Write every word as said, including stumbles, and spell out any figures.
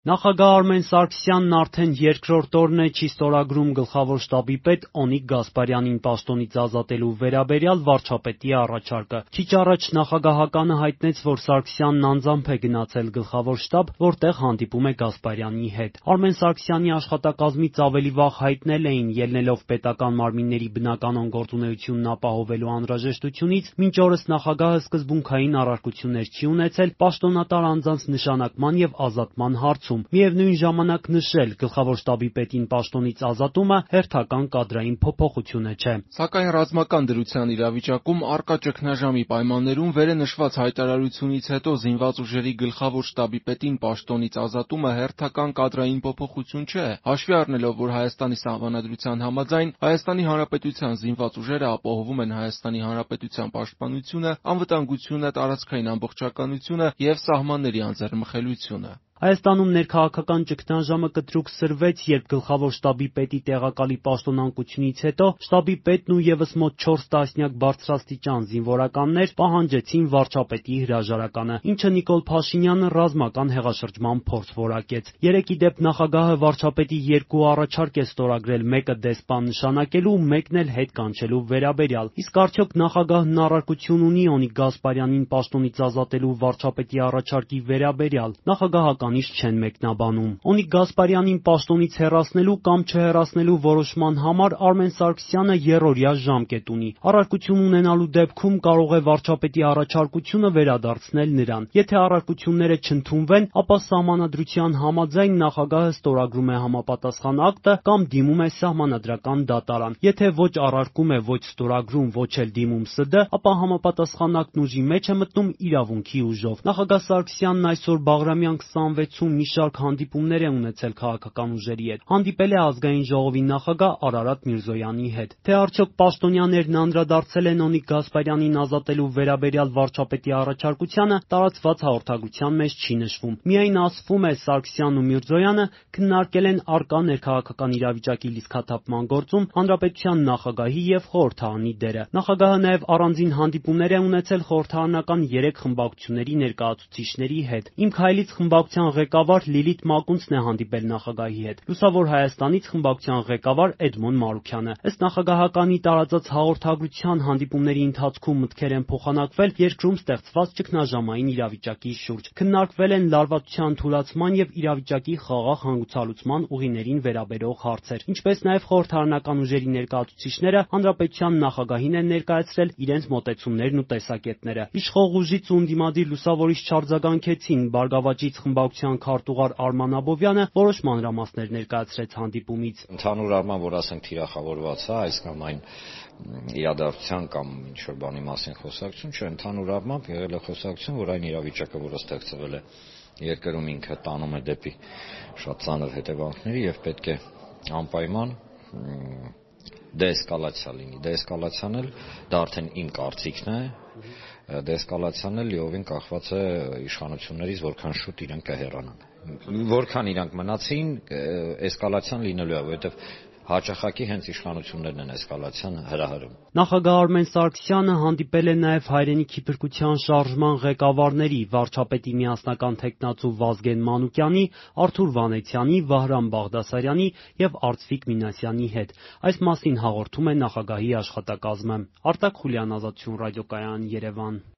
Նախագահ Արմեն Սարգսյանն արդեն երկրորդ օրն է չի ստորագրում գլխավոր շտաբի պետ Օնիկ Գասպարյանին պաշտոնից ազատելու վերաբերյալ վարչապետի առաջարկը։ Քիչ առաջ նախագահականը հայտնեց, որ Սարգսյանն անձամբ է գնացել գլխավոր շտաբ, որտեղ հանդիպում է Գասպարյանի հետ։ Արմեն Սարգսյանի աշխատակազմից ավելի վաղ հայտնել էին, ելնելով պետական մարմինների բնականոն գործունեությունն ապահովելու անհրաժեշտությունից, մինչ օրս նախագահը սկզբունքային առարկություններ չի ունեցել պաշտոնատար անձանց նշանակման եւ ազատման հարցում։ Միևնույն ժամանակ նշել, գլխավոր շտաբի պետին պաշտոնից ազատումը հերթական կադրային փոփոխությունը չէ։ Սակայն ռազմական դրության իրավիճակում առկա ճգնաժամի պայմաններում վերենշված հայտարարությունից հետո զինված ուժերի գլխավոր շտաբի պետին պաշտոնից ազատումը հերթական կադրային փոփոխություն չէ, հաշվի առնելով, որ Հայաստանի Սահմանադրության համաձայն Հայաստանի Հանրապետության զինված ուժերը ապահովում են Հայաստանի Հանրապետության պաշտպանությունը, անվտանգությունը, տարածքային ամբողջականությունը եւ սահմանների անձեռնմխելիությունը։ Հայաստանում ներքաղաքական ճգնաժամը կտրուկ սրվեց, երբ գլխավոր շտաբի պետի տեղակալի պաշտոնանկությունից հետո շտաբի պետն ու ևս մոտ չորս տասնյակ բարձրաստիճան զինվորականներ պահանջեցին վարչապետի հրաժարականը, ինչը Նիկոլ Փաշինյանը ռազմական հեղաշրջման փորձ որակեց։ Երեկ ի դեպ նախագահը վարչապետի երկու առաջարկ է ստորագրել, մեկը դեսպան նշանակելու, մեկն էլ հետ կանչելու վերաբերյալ։ Իսկ արդյոք նախագահն առարկություն ունի Օնիկ Գասպարյանին պաշտոնից ազատելու վարչապետի առաջարկի վերաբերյալ։ Նախագահական չեն մեկնաբանում։ Օնիկ Գասպարյանին պաշտոնից հեռացնելու կամ չհեռացնելու որոշման համար Արմեն Սարգսյանը եռօրյա ժամկետ ունի։ Առարկություն ունենալու դեպքում կարող է վարչապետի առաջարկությունը վերադարձնել նրան։ Եթե առարկությունները չընդունվեն, ապա Սահմանադրության համաձայն նախագահը ստորագրում է համապատասխան ակտը կամ դիմում է Սահմանադրական դատարան։ Եթե ոչ առարկում է, ոչ ստորագրում, ոչ էլ դիմում ՍԴ, ապա համապատասխան ակտն ուժի մեջ է մտնում իրավունքի ուժով։ Նախագահ Սարգսյանն այսօր Բաղրամյան քսանվեցում մի շարք հանդիպումներ է ունեցել քաղաքական ուժերի հետ։ Հանդիպել է Ազգային ժողովի նախագահ Արարատ Միրզոյանի հետ։ Թե արդյոք պաշտոնյաներն անդրադարձել են Օնիկ Գասպարյանին ազատելու վերաբերյալ վարչապետի առաջարկությանը, տարածված հաղորդագրության մեջ չի նշվում։ Միայն ասվում է Սարգսյանն ու Միրզոյանը քննարկել են առկա ներքաղաքական իրավիճակի լիցքաթափման գործում հանրապետության նախագահի եւ խորհրդարանի դերը։ Նախագահը նաեւ առանձին հանդիպումներ է ունեցել խորհրդարանական երեք խմբակցությունների ներկայացուցիչների հետ։ Իմ քայլից խմբակցության ղեկավար Լիլիթ Մակունցն է հանդիպել նախագահի հետ։ Լուսավոր Հայաստանից խմբակցության ղեկավար Էդմոն Մարուքյանը։ Ըստ նախագահականի տարածած հաղորդագրության հանդիպումների ընթացքում մտքեր են փոխանակվել երկրում ստեղծված ճգնաժամային իրավիճակի շուրջ։ Քննարկվել են լարվածության թուլացման եւ իրավիճակի խաղաղ հանգուցալուծման ուղիներին վերաբերող հարցեր, ինչպես նաեւ խորհրդարանական ուժերի ներկայացուցիչները հանրապետության նախագահին են ներկայացրել իրենց մոտեցումներն ու տեսակետները։ Իշխող ուժից ու ընդդիմադիր լուսավորից չարձագանքեցին Բարգավաճից խմբակցության քարտուղար Արման Աբովյանը որոշ մանրամասներ ներկայացրեց հանդիպումից։ Ընդհանուր առմամբ, որ ասենք թիրախավորված է այս կամ այն իրադարձության կամ ինչ-որ բանի մասին խոսակցություն չէ, ընդհանուր առմամբ եղել է խոսակցություն, որ այն իրավիճակը, որը ստեղծվել է երկրում, ինքը տանում է դեպի շատ ծանր հետևանքների եւ պետք է անպայման դեէսկալացիա լինի։ Դեէսկալացիան էլ դա արդեն իմ կարծիքն է, դեէսկալացիան էլ լիովին կախված է իշխանություններից, որքան շուտ իրենք կհեռանան։ Որքան իրանք մնացին, էսկալացիան լինելու է, որովհետեւ հաճախակի հենց իշխանություններն են էսկալացիան հրահրում։ Նախագահ Արմեն Սարգսյանը հանդիպել է նաև հայրենիքի փրկության շարժման ղեկավարների վարչապետի միասնական թեկնածու Վազգեն Մանուկյանի, Արթուր Վանեցյանի, Վահրամ Բաղդասարյանի եւ Արծվիկ Մինասյանի հետ։ Այս մասին հաղորդում է նախագահի աշխատակազմը։ Արտակ Խուլյան, Ազատություն ռադիոկայան, Երևան։